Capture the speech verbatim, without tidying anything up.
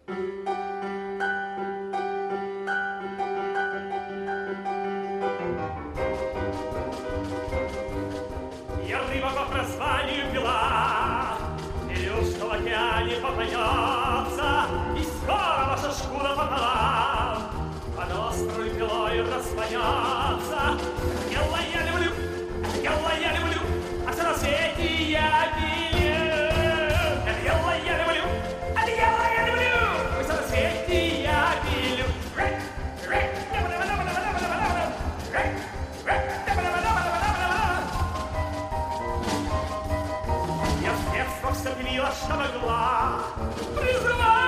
Я рыба по прозванию пила, Илюшка в океане попадется, и скоро ваша шкура пополам под острой пилой распадется. Дело я люблю, дело я люблю, а все на свете я пилю. Дело я люблю, а дело я люблю, а все на свете я пилю. Я в детство все пилила, что могла, призывала